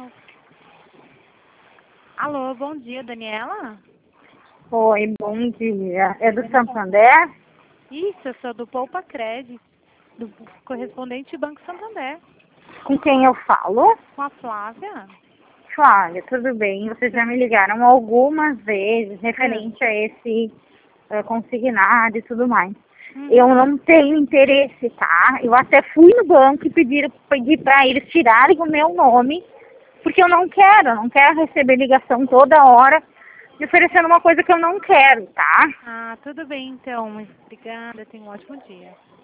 novo. Alô, bom dia, Daniela? Oi, bom dia. É do Santander? Isso, eu sou do Poupa Cred, do correspondente Banco Santander. Com quem eu falo? Com a Flávia? Flávia, tudo bem? Vocês já me ligaram algumas vezes referente a esse consignado e tudo mais. Eu não tenho interesse, tá? Eu até fui no banco e pedi para eles tirarem o meu nome, porque eu não quero receber ligação toda hora me oferecendo uma coisa que eu não quero, tá? Ah, tudo bem então. Obrigada, tenha um ótimo dia.